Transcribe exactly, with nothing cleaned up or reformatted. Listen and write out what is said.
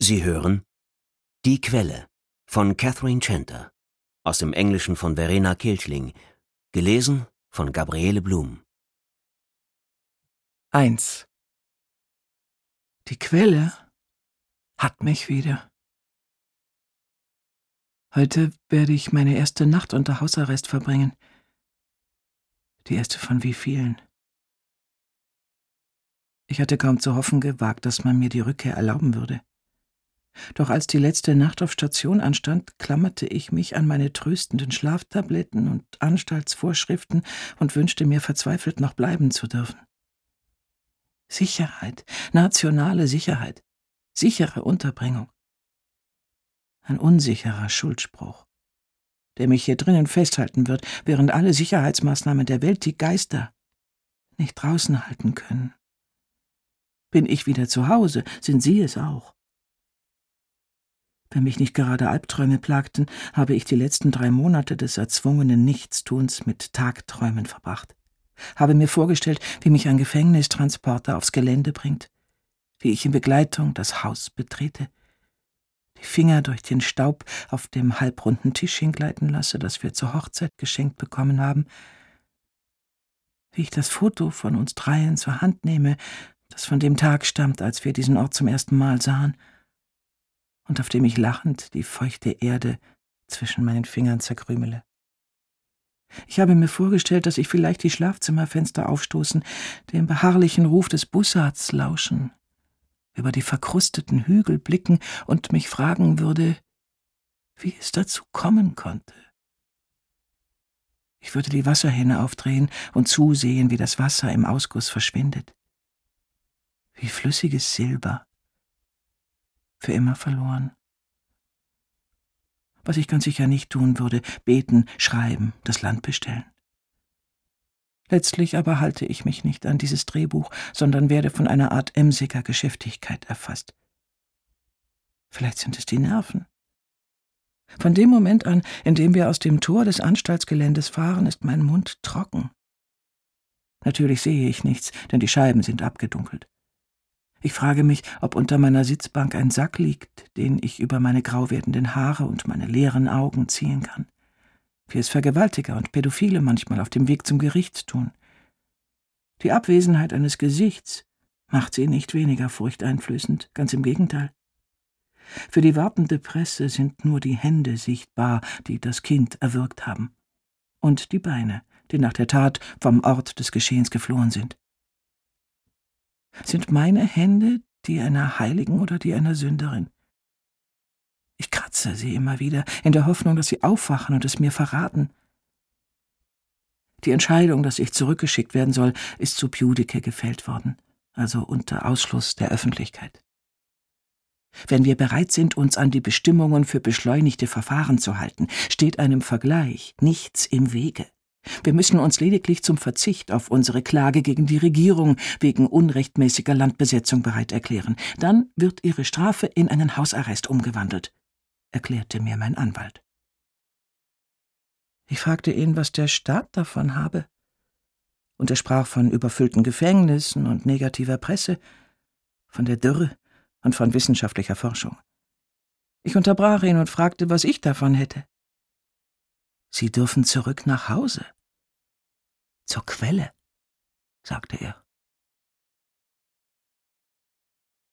Sie hören Die Quelle von Catherine Center, aus dem Englischen von Verena Kilchling, gelesen von Gabriele Blum. eins. Die Quelle hat mich wieder. Heute werde ich meine erste Nacht unter Hausarrest verbringen. Die erste von wie vielen? Ich hatte kaum zu hoffen gewagt, dass man mir die Rückkehr erlauben würde. Doch als die letzte Nacht auf Station anstand, klammerte ich mich an meine tröstenden Schlaftabletten und Anstaltsvorschriften und wünschte mir verzweifelt, noch bleiben zu dürfen. Sicherheit, nationale Sicherheit, sichere Unterbringung. Ein unsicherer Schuldspruch, der mich hier drinnen festhalten wird, während alle Sicherheitsmaßnahmen der Welt die Geister nicht draußen halten können. Bin ich wieder zu Hause, sind Sie es auch. Wenn mich nicht gerade Albträume plagten, habe ich die letzten drei Monate des erzwungenen Nichtstuns mit Tagträumen verbracht. Habe mir vorgestellt, wie mich ein Gefängnistransporter aufs Gelände bringt, wie ich in Begleitung das Haus betrete, die Finger durch den Staub auf dem halbrunden Tisch hingleiten lasse, das wir zur Hochzeit geschenkt bekommen haben, wie ich das Foto von uns dreien zur Hand nehme, das von dem Tag stammt, als wir diesen Ort zum ersten Mal sahen, und auf dem ich lachend die feuchte Erde zwischen meinen Fingern zerkrümele. Ich habe mir vorgestellt, dass ich vielleicht die Schlafzimmerfenster aufstoßen, dem beharrlichen Ruf des Bussards lauschen, über die verkrusteten Hügel blicken und mich fragen würde, wie es dazu kommen konnte. Ich würde die Wasserhähne aufdrehen und zusehen, wie das Wasser im Ausguss verschwindet. Wie flüssiges Silber. Für immer verloren. Was ich ganz sicher nicht tun würde, beten, schreiben, das Land bestellen. Letztlich aber halte ich mich nicht an dieses Drehbuch, sondern werde von einer Art emsiger Geschäftigkeit erfasst. Vielleicht sind es die Nerven. Von dem Moment an, in dem wir aus dem Tor des Anstaltsgeländes fahren, ist mein Mund trocken. Natürlich sehe ich nichts, denn die Scheiben sind abgedunkelt. Ich frage mich, ob unter meiner Sitzbank ein Sack liegt, den ich über meine grau werdenden Haare und meine leeren Augen ziehen kann, wie es Vergewaltiger und Pädophile manchmal auf dem Weg zum Gericht tun. Die Abwesenheit eines Gesichts macht sie nicht weniger furchteinflößend, ganz im Gegenteil. Für die wartende Presse sind nur die Hände sichtbar, die das Kind erwürgt haben, und die Beine, die nach der Tat vom Ort des Geschehens geflohen sind. Sind meine Hände die einer Heiligen oder die einer Sünderin? Ich kratze sie immer wieder, in der Hoffnung, dass sie aufwachen und es mir verraten. Die Entscheidung, dass ich zurückgeschickt werden soll, ist sub judice gefällt worden, also unter Ausschluss der Öffentlichkeit. Wenn wir bereit sind, uns an die Bestimmungen für beschleunigte Verfahren zu halten, steht einem Vergleich nichts im Wege. Wir müssen uns lediglich zum Verzicht auf unsere Klage gegen die Regierung wegen unrechtmäßiger Landbesetzung bereit erklären. Dann wird ihre Strafe in einen Hausarrest umgewandelt, erklärte mir mein Anwalt. Ich fragte ihn, was der Staat davon habe. Und er sprach von überfüllten Gefängnissen und negativer Presse, von der Dürre und von wissenschaftlicher Forschung. Ich unterbrach ihn und fragte, was ich davon hätte. Sie dürfen zurück nach Hause. Zur Quelle, sagte er.